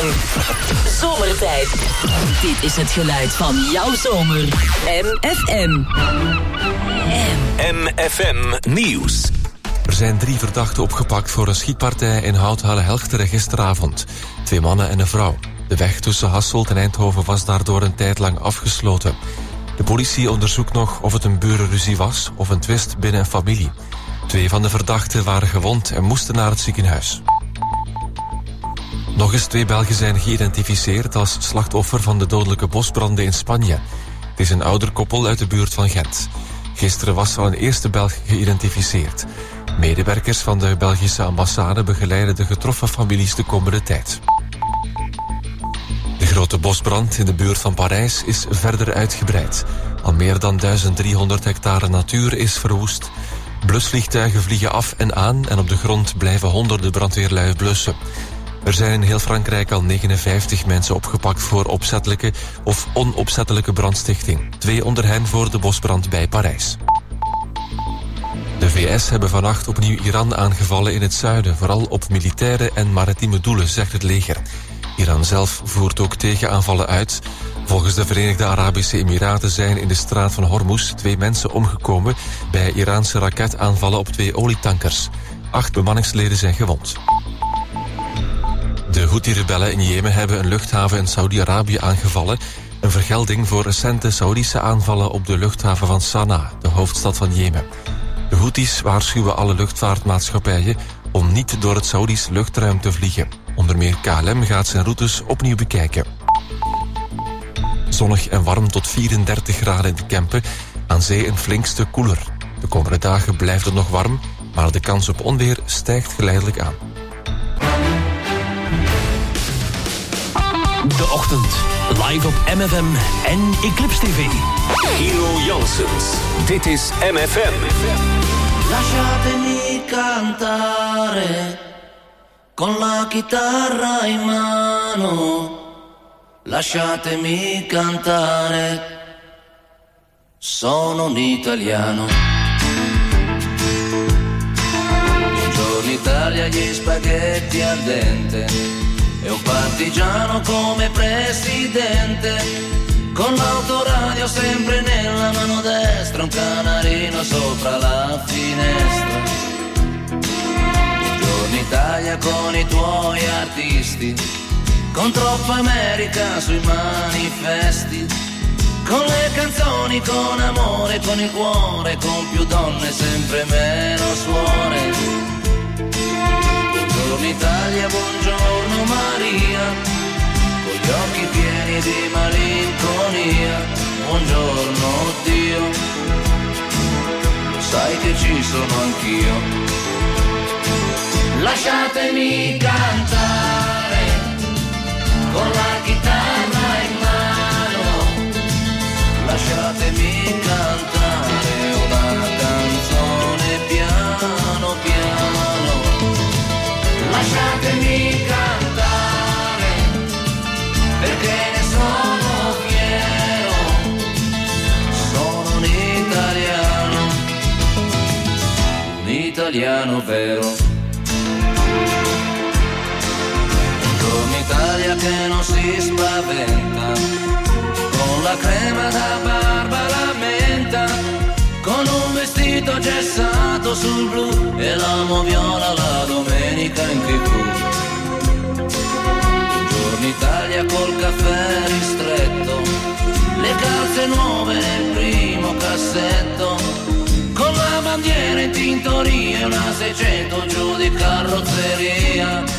van zomertijd. Dit is het geluid van jouw zomer. MFM. MFM Nieuws. Er zijn 3 verdachten opgepakt voor een schietpartij in Hout-Halle-Helchteren gisteravond. 2 mannen en een vrouw. De weg tussen Hasselt en Eindhoven was daardoor een tijd lang afgesloten. De politie onderzoekt nog of het een burenruzie was of een twist binnen een familie. 2 van de verdachten waren gewond en moesten naar het ziekenhuis. Nog eens 2 Belgen zijn geïdentificeerd als slachtoffer van de dodelijke bosbranden in Spanje. Het is een ouder koppel uit de buurt van Gent. Gisteren was al een eerste Belg geïdentificeerd. Medewerkers van de Belgische ambassade begeleiden de getroffen families de komende tijd. De grote bosbrand in de buurt van Parijs is verder uitgebreid. Al meer dan 1300 hectare natuur is verwoest. Blusvliegtuigen vliegen af en aan en op de grond blijven honderden brandweerlui blussen. Er zijn in heel Frankrijk al 59 mensen opgepakt voor opzettelijke of onopzettelijke brandstichting. 2 onder hen voor de bosbrand bij Parijs. De VS hebben vannacht opnieuw Iran aangevallen in het zuiden, vooral op militaire en maritieme doelen, zegt het leger. Iran zelf voert ook tegenaanvallen uit. Volgens de Verenigde Arabische Emiraten zijn in de straat van Hormuz 2 mensen omgekomen bij Iraanse raketaanvallen op 2 olietankers. 8 bemanningsleden zijn gewond. De Houthi-rebellen in Jemen hebben een luchthaven in Saudi-Arabië aangevallen. Een vergelding voor recente Saoedische aanvallen op de luchthaven van Sanaa, de hoofdstad van Jemen. De Houthis waarschuwen alle luchtvaartmaatschappijen om niet door het Saoedisch luchtruim te vliegen. Onder meer KLM gaat zijn routes opnieuw bekijken. Zonnig en warm tot 34 graden in de Kempen. Aan zee een flink stuk koeler. De komende dagen blijft het nog warm, maar de kans op onweer stijgt geleidelijk aan. De ochtend, live op MFM en Eclipse TV. Hero Janssens, dit is MFM. Lasciatemi cantare con la chitarra in mano. Lasciatemi cantare, sono un italiano. Buongiorno Italia, gli spaghetti al dente e un partigiano come presidente, con l'autoradio sempre nella mano destra, un canarino sopra la finestra. Buongiorno Italia con i tuoi artisti, con troppa America sui manifesti, con le canzoni, con amore, con il cuore, con più donne, sempre meno suore. Buongiorno Italia, buongiorno Maria, con gli occhi pieni di malinconia. Buongiorno Dio, lo sai che ci sono anch'io. Lasciatemi cantare con la chitarra in mano, lasciatemi cantare una canzone piano piano. Lasciatemi cantare perché ne sono fiero, sono un italiano vero. Buongiorno Italia che non si spaventa, con la crema da barba la menta, con un vestito gessato sul blu e la moviola la domenica in TV. Buongiorno Italia col caffè ristretto, le calze nuove nel primo cassetto, con la bandiera in tintoria e una 600 giù di carrozzeria.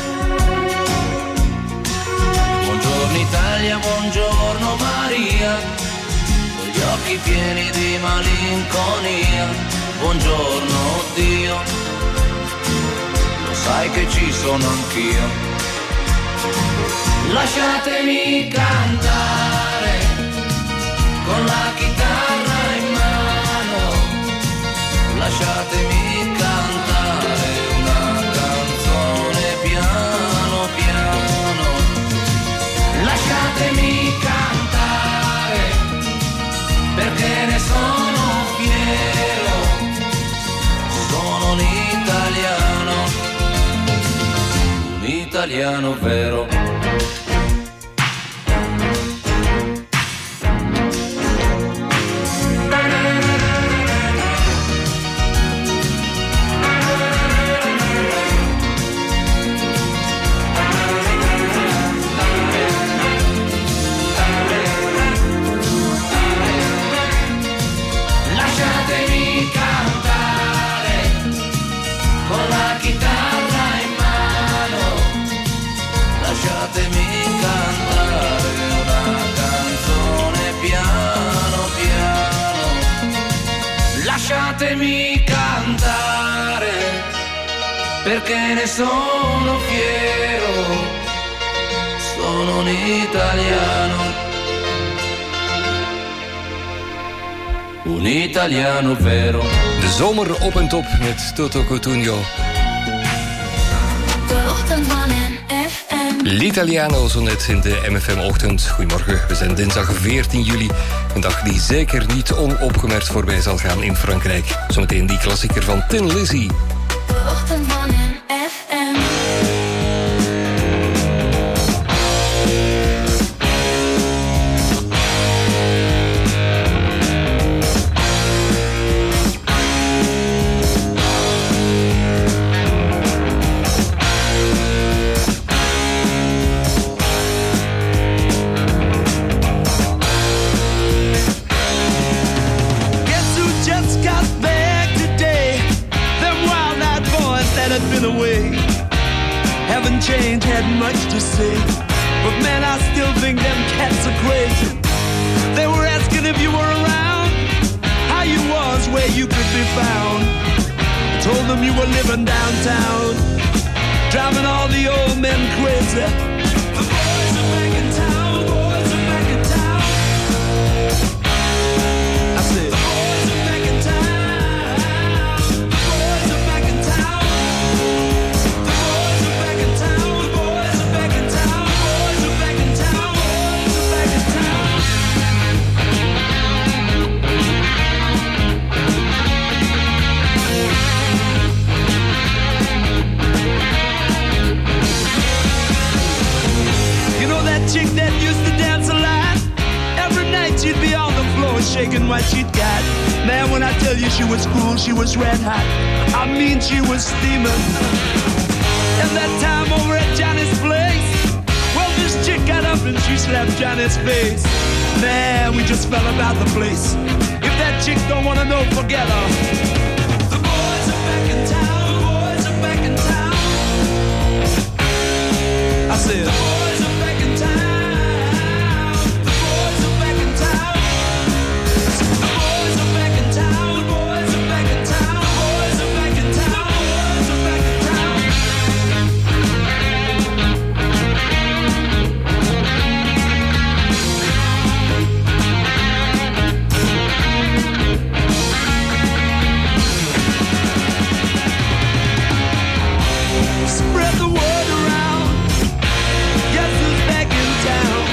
Buongiorno Italia, buongiorno Maria, con gli occhi pieni di malinconia. Buongiorno Dio, lo sai che ci sono anch'io. Lasciatemi cantare con la chitarra in mano, lasciatemi cantare una canzone piano piano. Lasciatemi cantare perché ne sono fiero, sono un italiano vero. perché ne sono fiero, sono un italiano. Un italiano vero. De zomer op en top met Toto Cutugno. De ochtend van MFM. L'Italiano zo net in de MFM-ochtend. Goedemorgen, we zijn dinsdag 14 juli. Een dag die zeker niet onopgemerkt voorbij zal gaan in Frankrijk. Zometeen die klassieker van Tin Lizzy. De ochtend van MFM. Change had much to say, but man, I still think them cats are crazy. They were asking if you were around, how you was, where you could be found. I told them you were living downtown, driving all the old men crazy. The boys are back in town, the boys are back in town. I said, the boys are back in town, the boys are back in town. Chick that used to dance a lot. Every night she'd be on the floor shaking what she'd got. Man, when I tell you she was cool, she was red hot. I mean, she was steaming. And that time over at Johnny's place, well, this chick got up and she slapped Johnny's face. Man, we just fell about the place. If that chick don't wanna know, forget her. The boys are back in town, the boys are back in town. I said, the boys are back in town. Spread the word around. Guess who's back in town?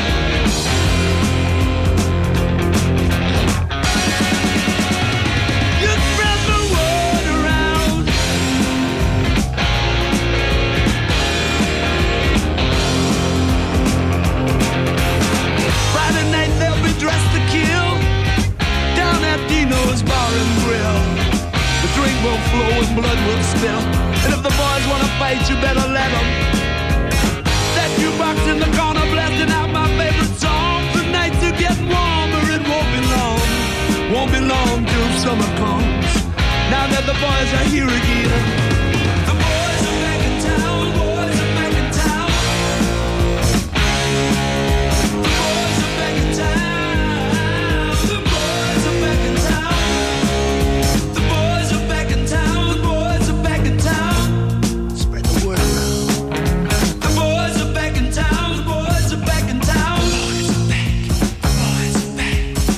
You spread the word around. Friday night they'll be dressed to kill down at Dino's Bar and Grill. The drink will flow and blood will spill. And if the boys wanna fight, you better let them. That jukebox in the corner blasting out my favorite song. The nights are getting warmer, it won't be long. Won't be long till summer comes. Now that the boys are here again. The boys are back in town, the boys are back in town. The boys are back in town. The boys are back in town. The boys are back in town, the boys are back in town. Spread the word around. The boys are back in town, the boys are back in town. The boys are back, the boys are back.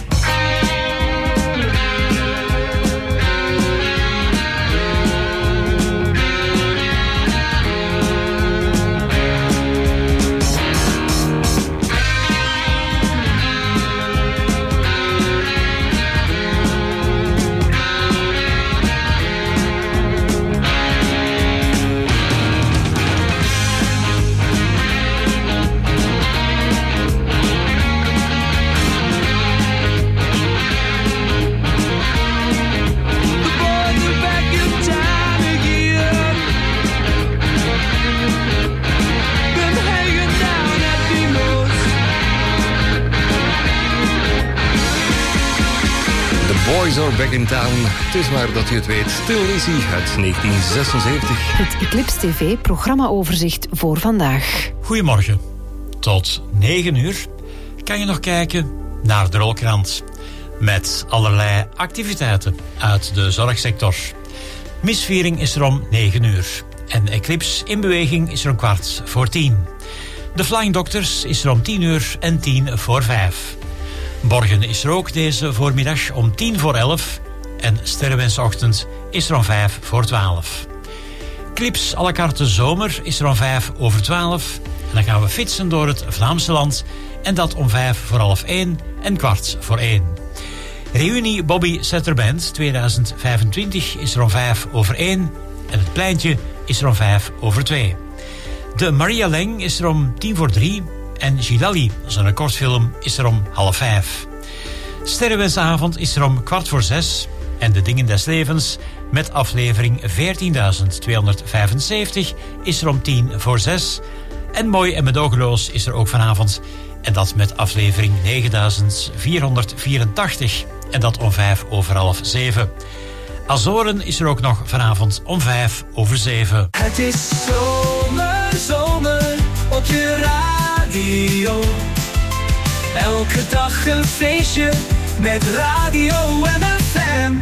Boys are back in town. Het is maar dat u het weet. Tin Lizzy uit 1976. Het Eclipse TV programmaoverzicht voor vandaag. Goedemorgen. Tot 9 uur kan je nog kijken naar de Rolkrant. Met allerlei activiteiten uit de zorgsector. Misviering is er om 9 uur. En Eclipse in beweging is er om 10:15. De Flying Doctors is er om 10:00 en 5:10. Borgen is er ook deze voormiddag om 10:11. En Sterrenwensochtend is er om 11:05. Clips à la carte zomer is er om 11:05. En dan gaan we fietsen door het Vlaamse land. En dat om 1:05 en 1:15. Reunie Bobby Setter Band 2025 is er om 1:05. En het pleintje is er om 2:05. De Maria Leng is er om 3:10. En Gilali, zijn kortfilm, is er om 4:30. Sterrenwensavond is er om 6:15. En De Dingen des Levens met aflevering 14.275 is er om 5:10. En Mooi en Medogeloos is er ook vanavond. En dat met aflevering 9484. En dat om 6:05. Azoren is er ook nog vanavond om 6:05. Het is zomer op je radio. Elke dag een feestje met Radio MFM.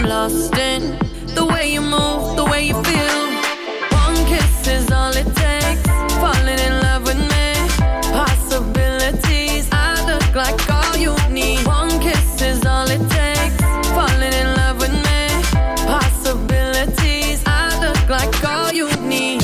lost in the way you move, the way you feel. One kiss is all it takes. Falling in love with me. Possibilities, I look like all you need. One kiss is all it takes. Falling in love with me. Possibilities, I look like all you need.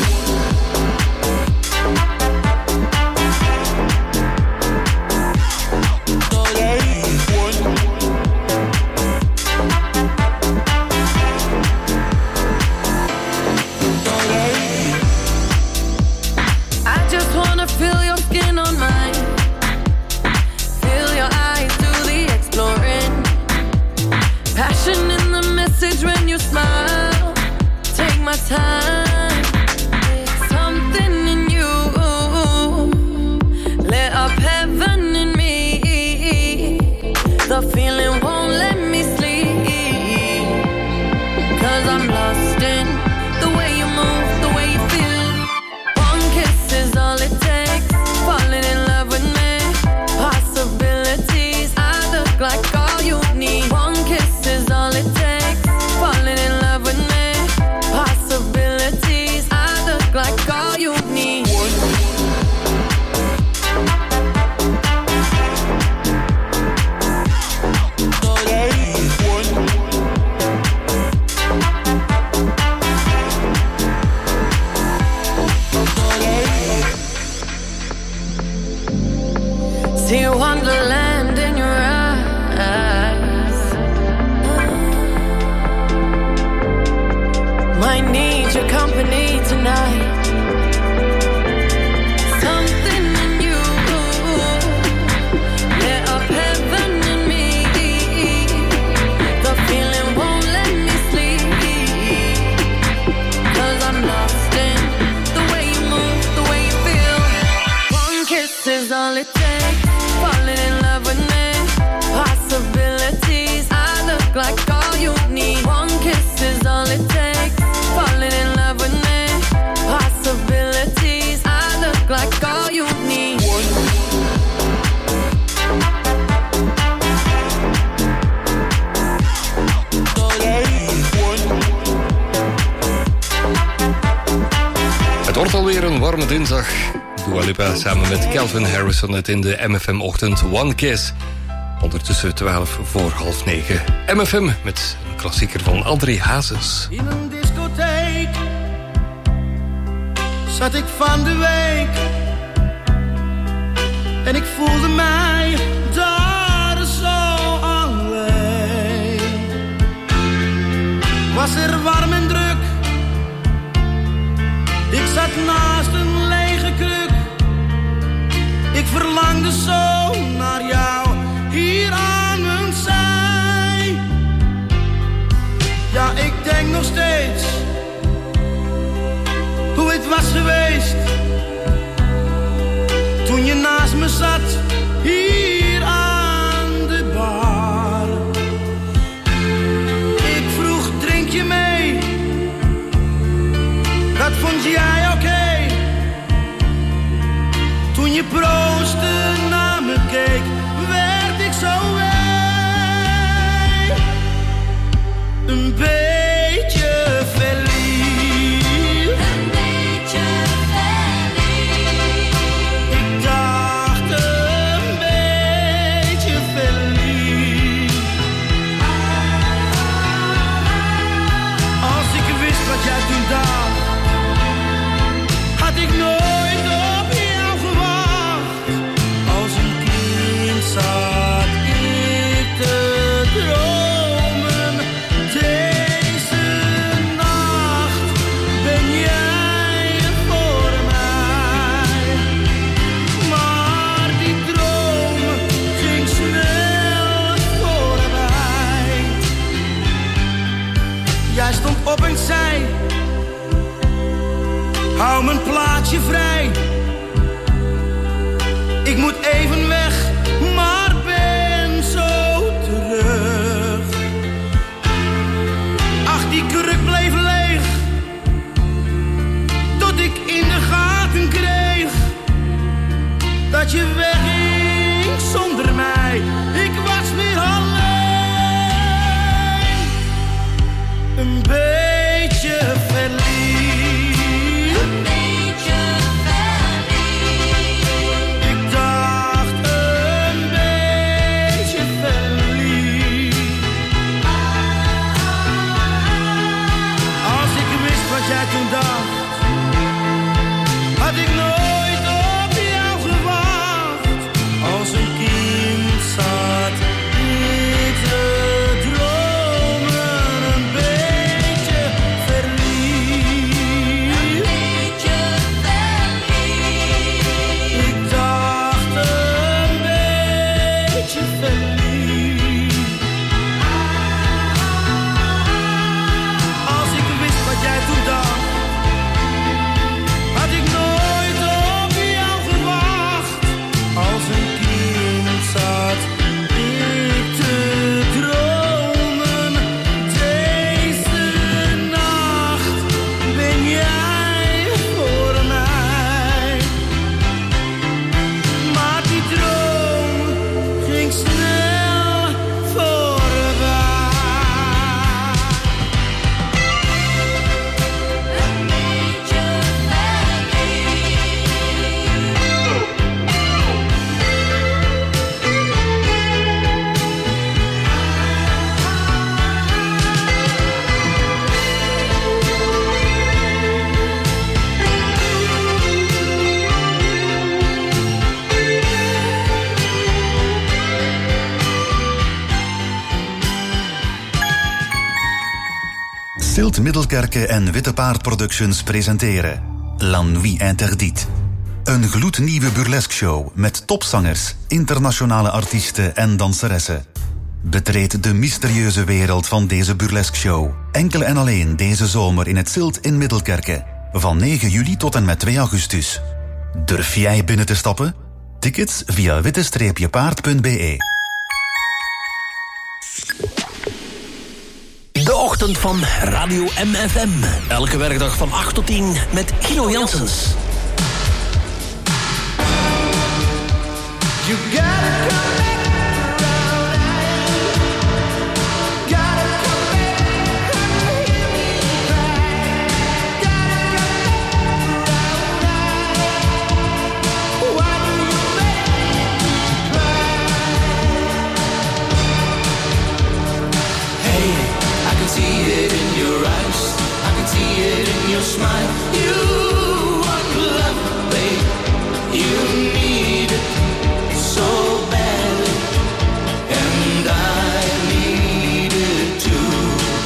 Feel your skin on mine. Feel your eyes do the exploring. Passion in the message when you smile. Take my time. Something in you lit up heaven in me. The feeling won't let me sleep. 'Cause I'm lost in the way you move, the way you feel. One kiss is all it takes. Falling in love with me. Possibilities, I look like all you need. One kiss is all it takes. Falling in love with me. Possibilities, I look like all you need. See wonderland in your eyes. Might need your company tonight. Something in you lit up heaven in me. The feeling won't let me sleep. 'Cause I'm lost in the way you move, the way you feel. One kiss is all it takes. Falling in love with me. Possibilities, I look like all you need. One kiss is all it takes. Falling in love with me. Possibilities, I look like all you need. Het wordt alweer een warme dinsdag. Dua Lipa samen met Calvin Harrison het in de MFM-ochtend One Kiss. Ondertussen 8:12 MFM met een klassieker van André Hazes. In een discotheek zat ik van de week en ik voelde mij daar zo alleen. Was er warm en druk, ik zat naast een lege kruk. Ik verlangde zo naar jou, hier aan mijn zij. Ja, ik denk nog steeds hoe het was geweest toen je naast me zat, hier aan de bar. Ik vroeg, drink je mee? Dat vond jij oké. Toen je proostte naar me keek, werd ik zo week. Een beetje verliefd. Een beetje verliefd. Ik dacht een beetje verliefd. Als ik wist wat jij toen dacht, had ik nooit op jou gewacht. Als een kind zat ik te dromen. Deze nacht ben jij er voor mij. Maar die droom ging snel voorbij. Jij stond op en zei: hou mijn plaatsje vrij. Ik moet even weg, maar ben zo terug. Ach, die kruk bleef leeg, tot ik in de gaten kreeg dat je wegging zonder mij. Ik was weer alleen. Silt Middelkerke en Witte Paard Productions presenteren La Nuit Interdite. Een gloednieuwe burlesque-show met topzangers, internationale artiesten en danseressen. Betreed de mysterieuze wereld van deze burlesque-show. Enkel en alleen deze zomer in het Silt in Middelkerke. Van 9 juli tot en met 2 augustus. Durf jij binnen te stappen? Tickets via witte-paard.be. De ochtend van Radio MFM. Elke werkdag van 8 tot 10 met Gino Janssens. You gotta come back. See it in your eyes, I can see it in your smile. You want love, babe, you need it so badly, and I need it too.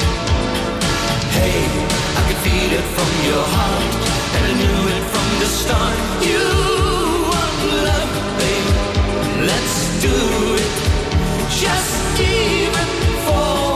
Hey, I can feel it from your heart, and I knew it from the start. You want love, babe, let's do it, just even for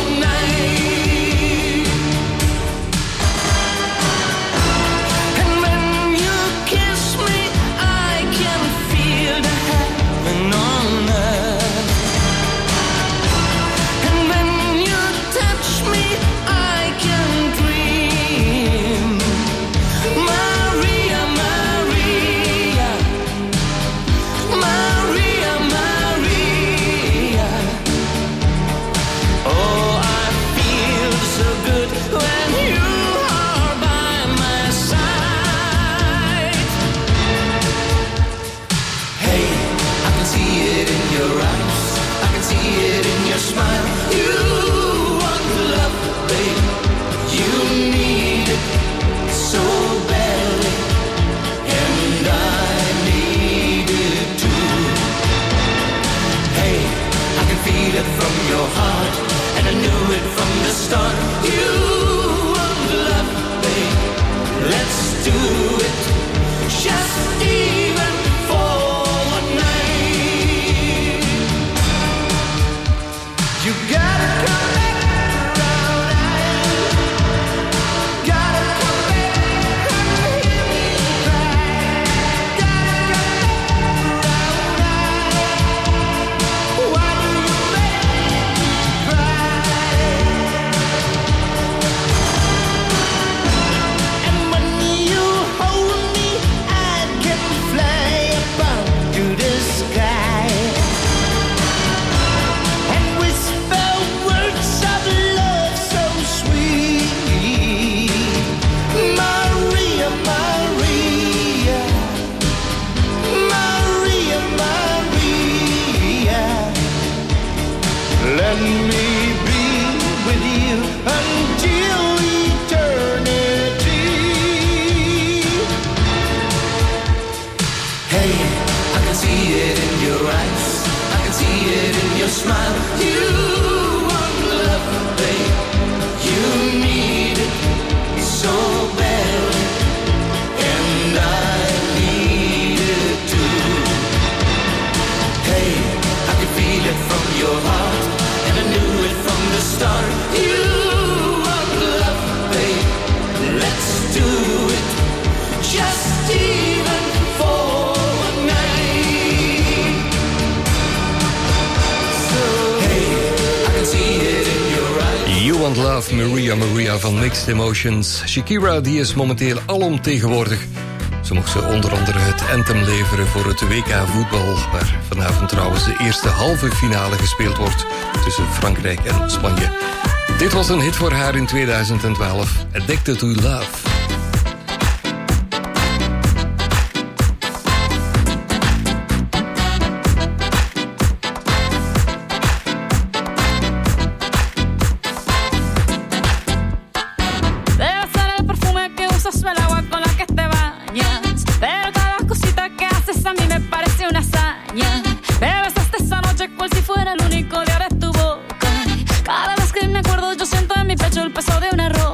smile. You want love, babe, you need it so badly, and I need it too. Hey, I can feel it from your heart, and I knew it from the start. You want love, babe, let's do it, just even for one night. You gotta come back around, gotta come back and hear me cry. Gotta come back around, why do you make me cry? And when you hold me, I can fly above to the sky. Let me be with you until eternity. Hey, I can see it in your eyes, I can see it in your smile. You want love, babe, you need it so badly, and I need it too. Hey, I can feel it from your heart, and I knew it from the start. You want love, babe, let's do it, just even for one night. So, hey, I can see it in your eyes. You Want Love, Maria Maria van Mixed Emotions. Shakira die is momenteel alomtegenwoordig. Zo mocht ze onder andere het anthem leveren voor het WK voetbal, waar vanavond trouwens de eerste halve finale gespeeld wordt tussen Frankrijk en Spanje. Dit was een hit voor haar in 2012, Addicted to Love. el peso de una rosa.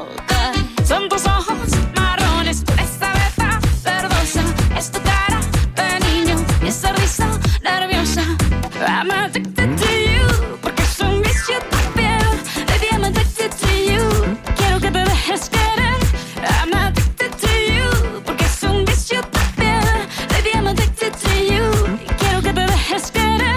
I'm addicted to you, porque es un vicio tu piel. Baby, I'm addicted to you, quiero que te dejes querer. I'm addicted to you, porque es un vicio tu piel. Baby, I'm addicted to you, quiero que te dejes querer.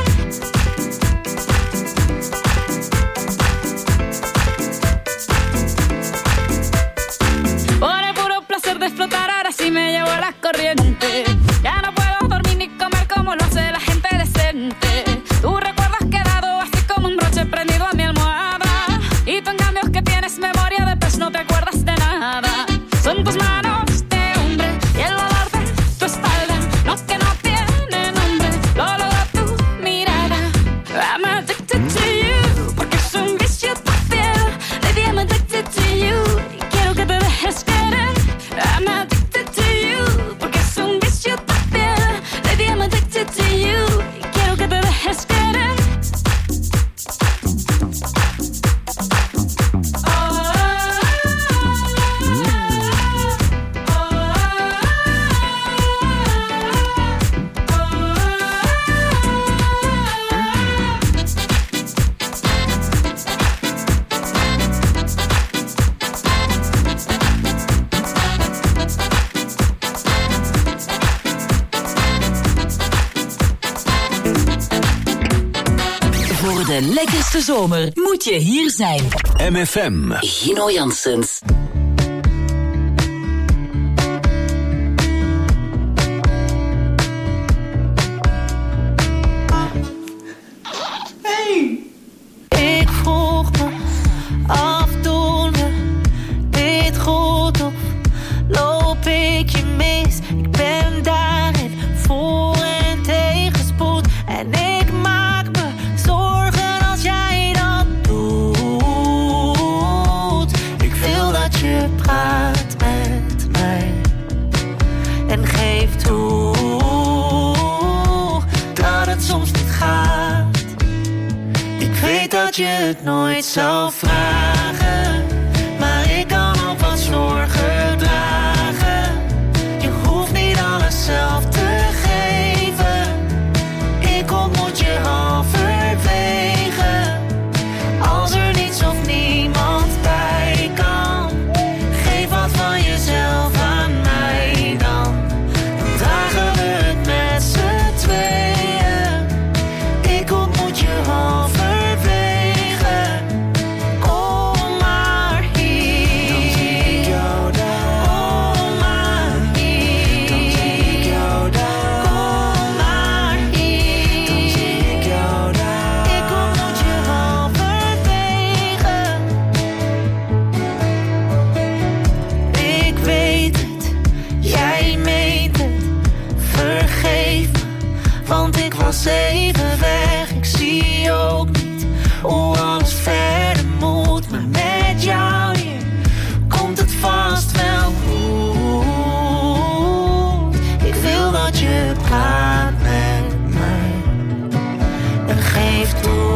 Por el puro placer de explotar, ahora sí me llevo la corriente. Ya no puedo dormir ni comer como lo hace la gente decente. Tú recuerdas quedado así como un broche prendido a mi almohada. Y tú en cambio que tienes memoria de pez no te acuerdas de nada. Son tus manos de hombre y el olor de tu espalda. No que no tiene nombre, lo logra tu mirada. I'm addicted to you, porque es un vicio tu piel. Baby, I'm addicted to you, quiero que te dejes querer. I'm addicted to you, porque es un vicio tu piel. Baby, I'm addicted to you, quiero que te dejes querer. Voor de lekkerste zomer moet je hier zijn. MFM. Gino Janssens. Ik vroeg me af, doen we dit goed of loop ik je mis? Ik ben daarin voor en tegenspoed en ik maak me zorgen als jij dat doet. Ik wil dat je praat met mij en geef toe dat het soms niet gaat. Ik weet dat je het nooit zou vragen, maar ik kan ook wat zorgen dragen. Je hoeft niet alles zelf te geven, ik ontmoet je halverwege. Als er niets of niemand bij kan, geef wat van jezelf aan mij dan. Dan dragen we het met z'n tweeën, ik ontmoet je halverwege. Kom maar hier, dan zie ik jou daar. Kom maar hier, dan zie ik jou daar. Kom maar hier, dan zie ik jou daar. Ik ontmoet je halverwege. Ik weet het, jij meent het. Vergeef me, want ik was even weg. Ik zie ook niet hoe alles verder moet. Maar met jou hier komt het vast wel goed. Ik wil dat je praat met mij en geef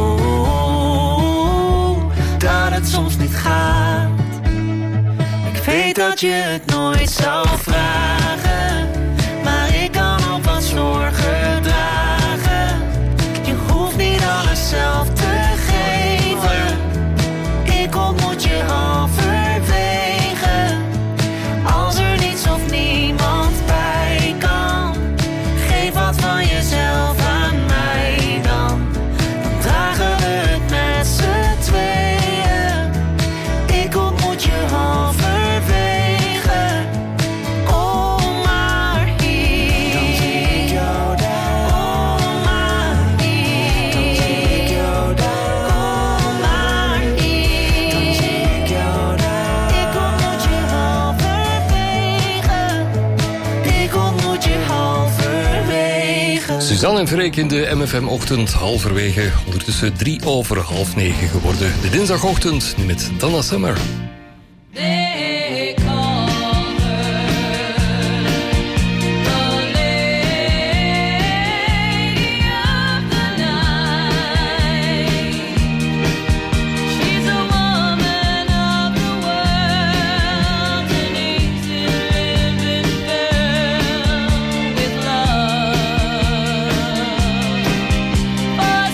toe dat het soms niet gaat. Ik weet dat je het nooit zou vragen, maar ik kan ook wat zorgen dragen. Je hoeft niet alles zelf te geven, ik ontmoet je halverwege. Als er niets of niemand bij kan, geef wat van jezelf aan mij dan. Dan dragen we het met z'n tweeën, ik ontmoet je halverwege. Kom maar hier, dan zie ik jou daar. Kom maar hier, dan zie ik jou daar. Kom maar hier, dan zie ik jou daar. Ik ontmoet je halverwege, ik ontmoet je halverwege. Suzanne en Freek in de MFM-ochtend, halverwege. Ondertussen 9:03 geworden. De dinsdagochtend met Donna Summer. Oh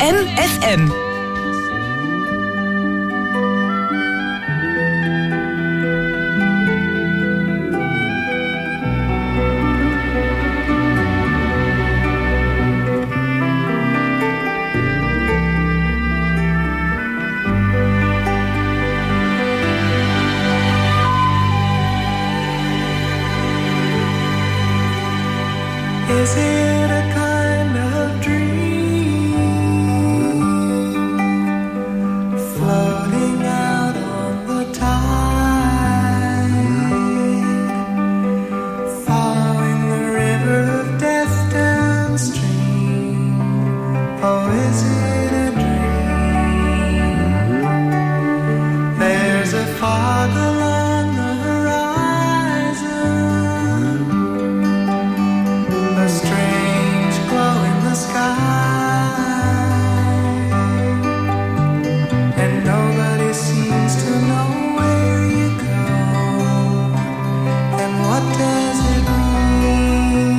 MFM. Is it a kind of dream floating out on the tide, following the river of death downstream? Oh, is it a dream? There's a fog along the horizon, a strange glow in the sky, and nobody seems to know where you go. And what does it mean?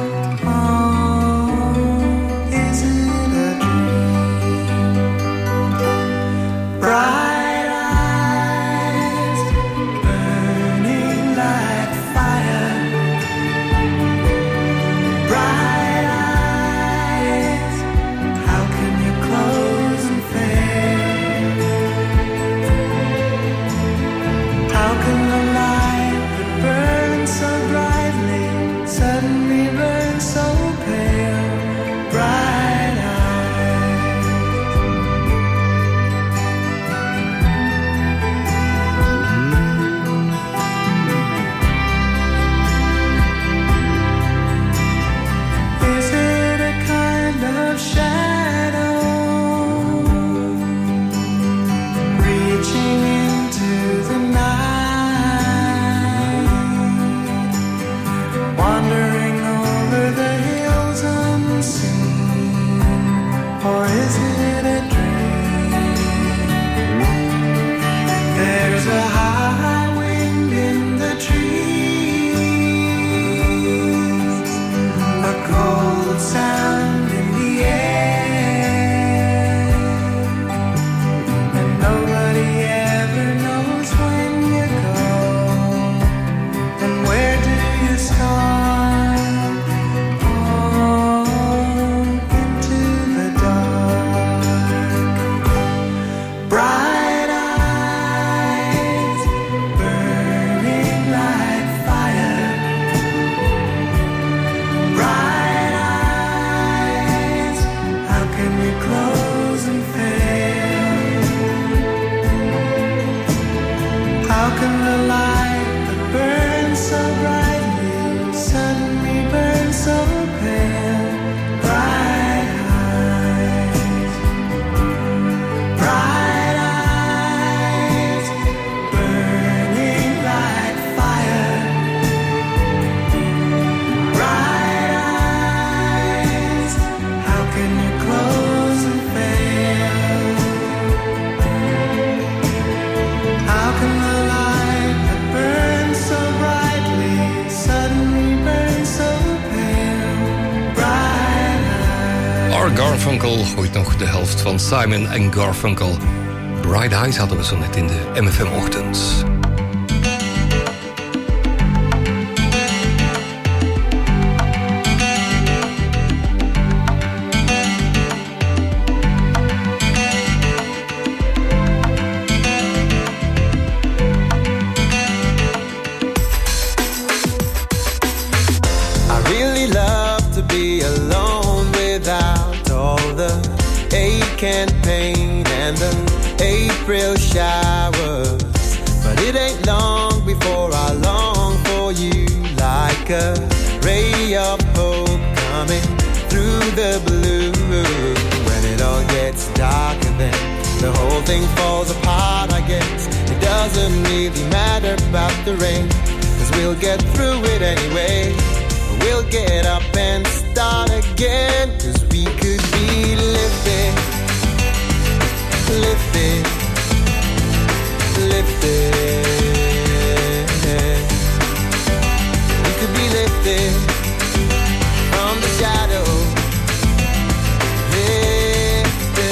Oh, is it a dream? Bright eyes burning like fire, bright eyes, how can you close and fade? How can the light that burns so brightly suddenly burn so pale? Bright eyes. Is it a kind of shadow reaching into the night, wandering over the hills unseen? Or is it a dream? There's a high wind in the trees, a cold sound in the air, and nobody ever knows when you go, and where do you start? Oh, into the dark. Bright eyes burning like fire, bright eyes, how can we close and fail? How can the light that burns so brightly suddenly burn so pale? Bright eyes, bright eyes, burning like fire, bright eyes, how can you close and fail? How can the light that burns so brightly suddenly burn so pale? Bright eyes. Art Garfunkel gooit nog de helft van Simon en Garfunkel. Bright Eyes hadden we zo net in de MFM-ochtend. I really love to be alone without all the ache and pain and the April showers. But it ain't long before I long for you, like a ray of hope coming through the blue. When it all gets dark and then the whole thing falls apart, I guess it doesn't really matter about the rain, 'cause we'll get through it anyway. We'll get up and start again, 'cause we could be lifted, lifted, lifted. We could be lifted from the shadow, lifted.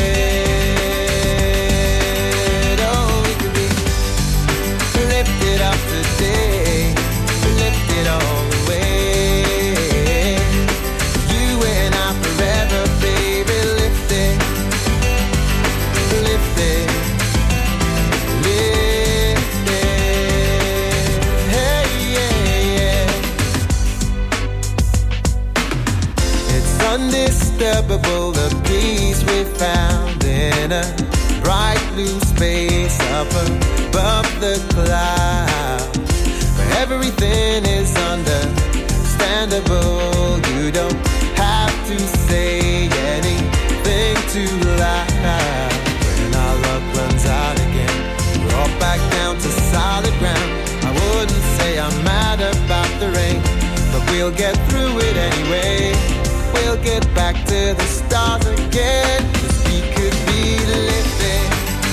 found in a bright blue space up above the clouds, where everything is understandable. You don't have to say anything too loud. When our luck runs out again, we're all back down to solid ground. I wouldn't say I'm mad about the rain, but we'll get through it anyway. We'll get back to the stars again. 'Cause we could be living,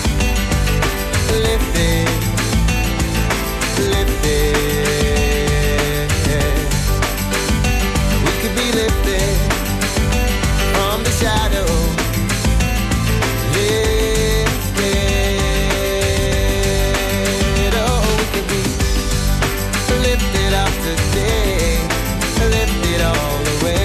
living, living. We could be living from the shadow. Lifted, oh, we could be lifted up today, lifted all the way.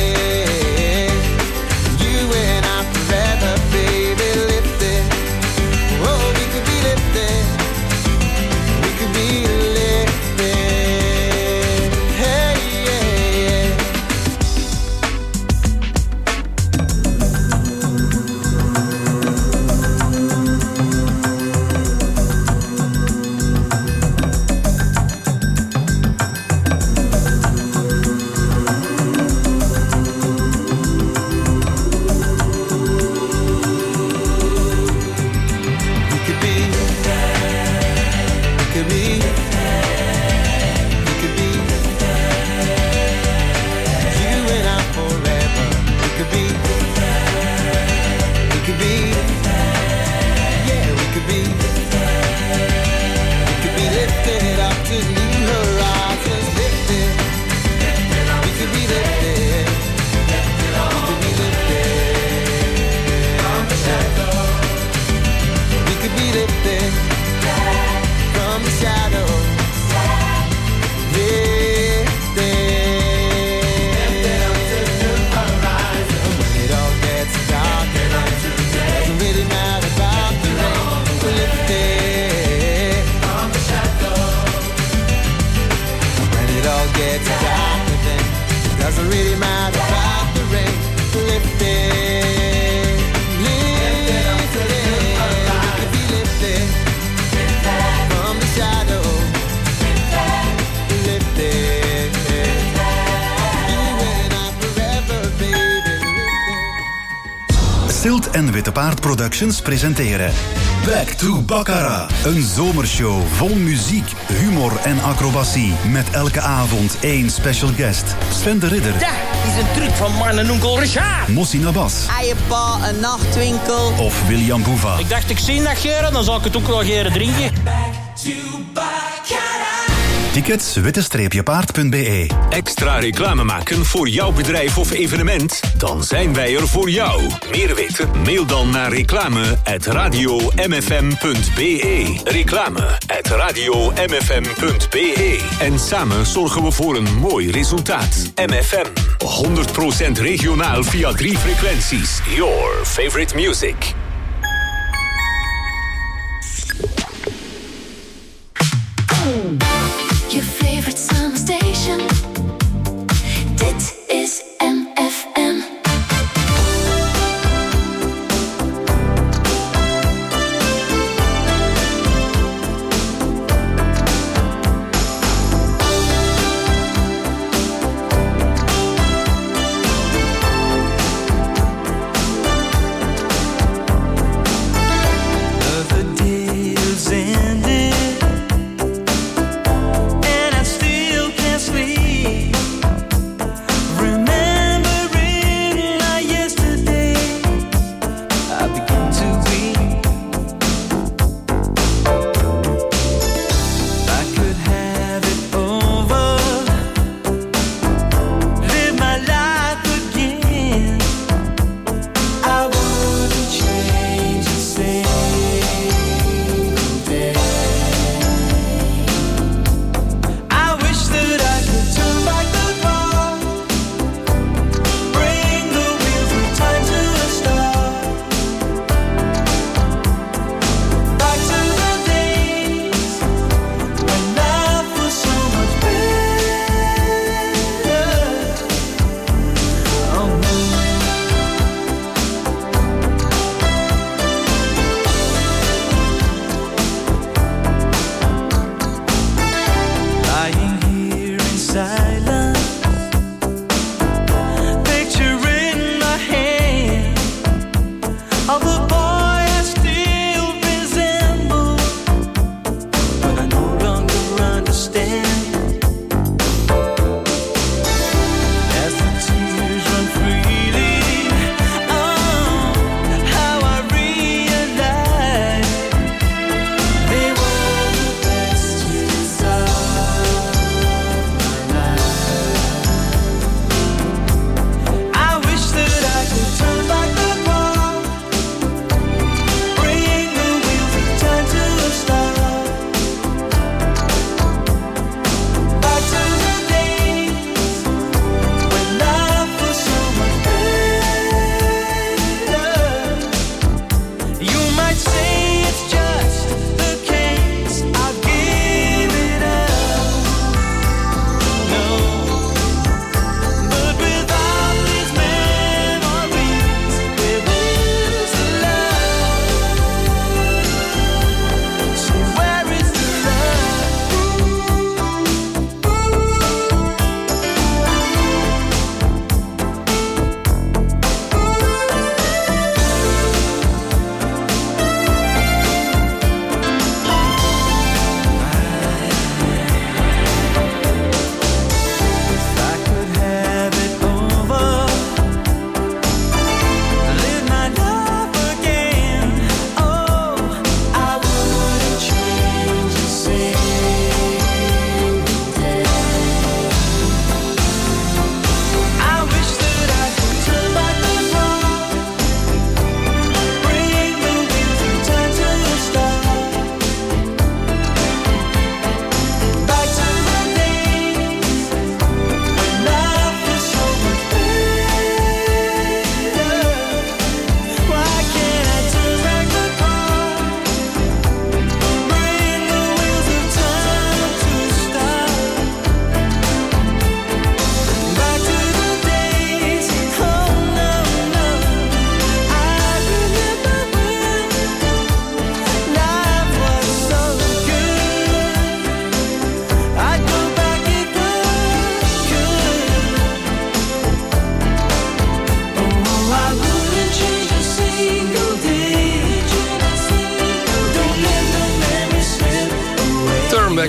Silt en Witte Paard Productions presenteren Back to Baccarat. Een zomershow vol muziek, humor en acrobatie. Met elke avond één special guest. Sven de Ridder. Dat is een truc van man en onkel Richard. Mossi Nabas. Eiepa, een nachtwinkel. Of William Boeva. Ik dacht, ik zie dat geren, dan zal ik het ook wel geren drinken. Tickets witte-paard.be. Extra reclame maken voor jouw bedrijf of evenement? Dan zijn wij er voor jou. Meer weten? Mail dan naar reclame@radiomfm.be. Reclame@radiomfm.be. En samen zorgen we voor een mooi resultaat. MFM. 100% regionaal via 3 frequenties. Your favorite music. Your favorite summer station. Dit is MFM. The day is ended.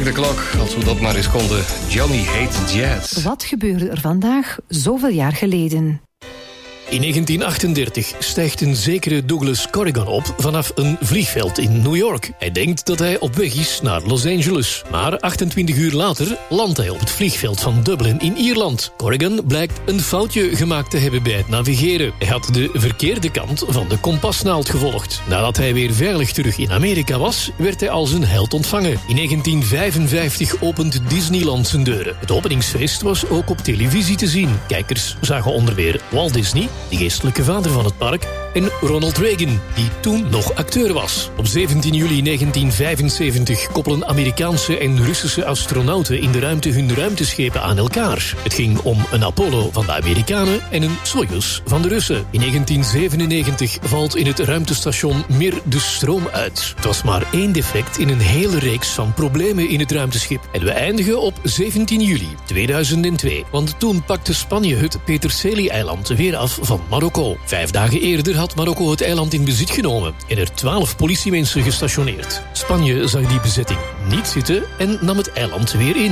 the clock, als we dat maar eens konden. Johnny Hates Jazz. Wat gebeurde er vandaag zoveel jaar geleden? In 1938 stijgt een zekere Douglas Corrigan op vanaf een vliegveld in New York. Hij denkt dat hij op weg is naar Los Angeles. Maar 28 uur later landt hij op het vliegveld van Dublin in Ierland. Corrigan blijkt een foutje gemaakt te hebben bij het navigeren. Hij had de verkeerde kant van de kompasnaald gevolgd. Nadat hij weer veilig terug in Amerika was, werd hij als een held ontvangen. In 1955 opent Disneyland zijn deuren. Het openingsfeest was ook op televisie te zien. Kijkers zagen onder meer Walt Disney, de geestelijke vader van het park, en Ronald Reagan, die toen nog acteur was. Op 17 juli 1975 koppelen Amerikaanse en Russische astronauten in de ruimte hun ruimteschepen aan elkaar. Het ging om een Apollo van de Amerikanen en een Soyuz van de Russen. In 1997 valt in het ruimtestation Mir de stroom uit. Het was maar één defect in een hele reeks van problemen in het ruimteschip. En we eindigen op 17 juli 2002. Want toen pakte Spanje het Peterselie-eiland weer af van Marokko. 5 dagen eerder had Marokko het eiland in bezit genomen en er 12 politiemensen gestationeerd. Spanje zag die bezetting niet zitten en nam het eiland weer in.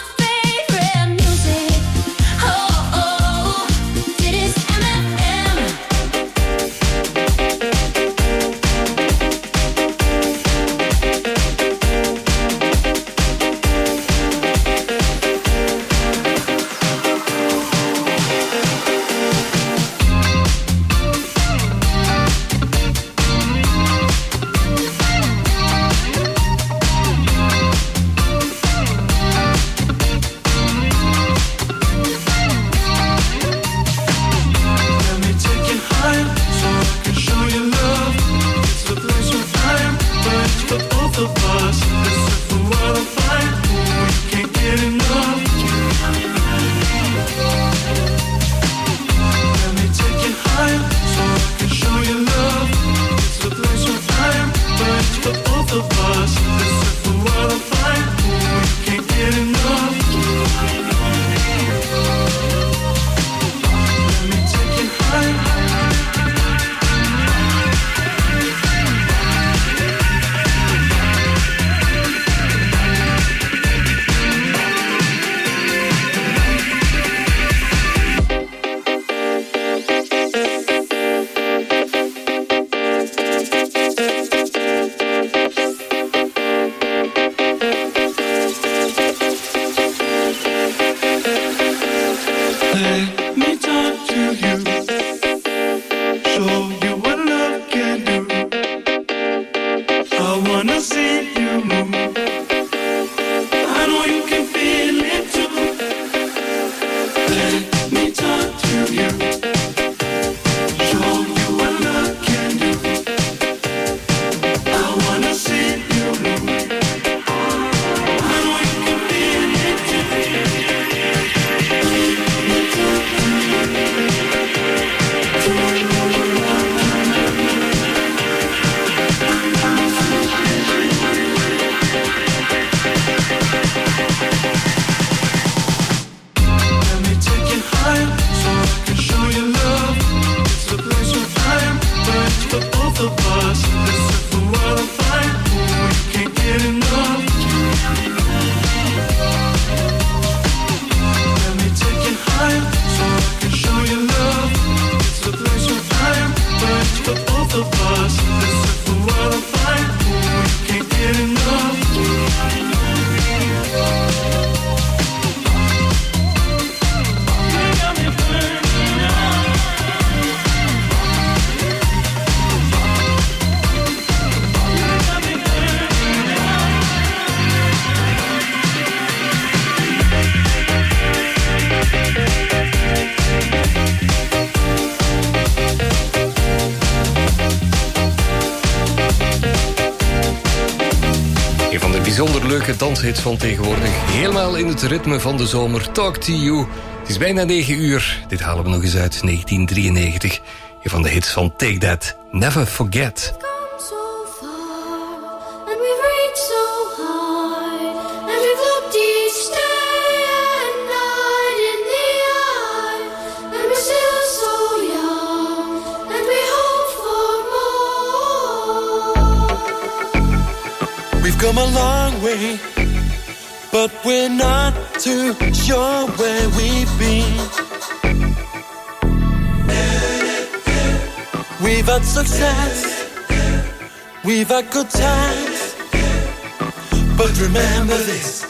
bijzonder leuke danshits van tegenwoordig. Helemaal in het ritme van de zomer. Talk to You. Het is bijna 9 uur. Dit halen we nog eens uit 1993. Een van de hits van Take That. Never Forget. We've come a long way but we're not too sure where we've been. We've had success, we've had good times, but remember this.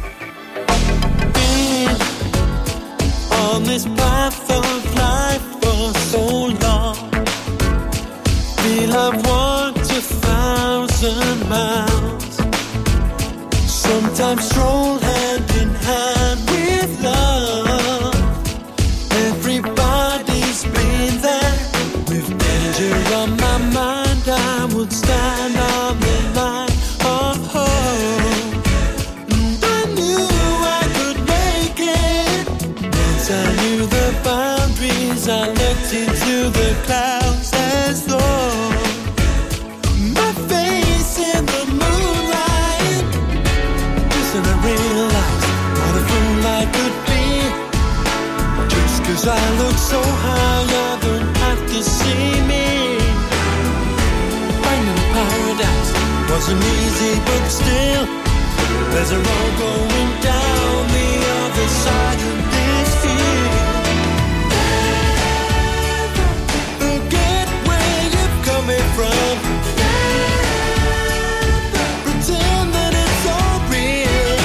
Been on this path of life for so long, feel I've walked 1,000 miles, sometimes stroll hand in hand with love. Everybody's been there, with danger on my mind, I would stand on the line of hope. And I knew I could make it. Once I knew the boundaries, I looked into the clouds as though my face in the moonlight. Just and I realized what a fool I could be. Just 'cause I look so high, I don't have to see me. Finding paradise wasn't easy, but still, there's a road going down the other side of this field. Forget where you're coming from. Pretend that it's all real.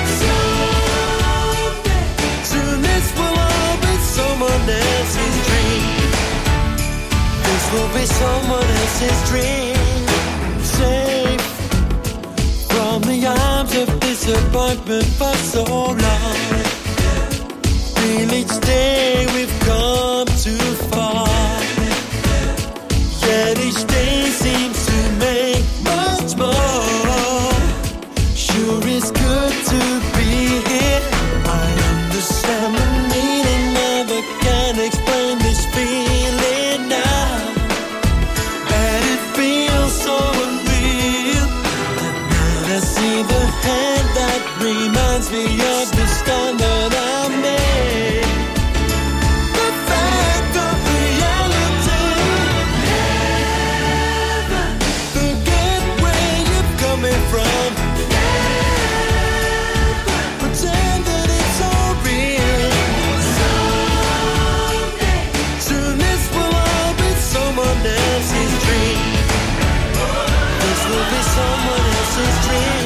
Soon this will all be someone else's dream. This will be someone else's dream. Safe from the arms of disappointment for so long. Feel each day we've come too far. Yet each day seems to make much more. Sure it's good to be here. I understand the meaning of it, can't explain this feeling now. And it feels so unreal. And now I see the hand that reminds me of the stand that I made. The fact of reality. Never forget where you're coming from. Never pretend that it's all real. Someday, soon this will all be someone else's dream. This will be someone else's dream.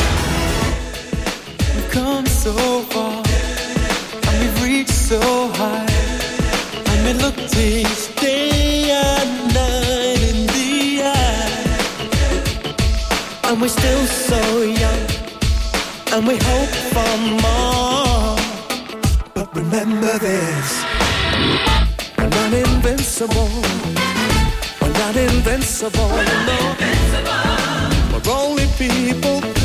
We've come so far, and we've reached so high, and we look this day and night in the eye, and we're still so young, and we hope for more. But remember this, we're not invincible. We're not invincible, no. We're only people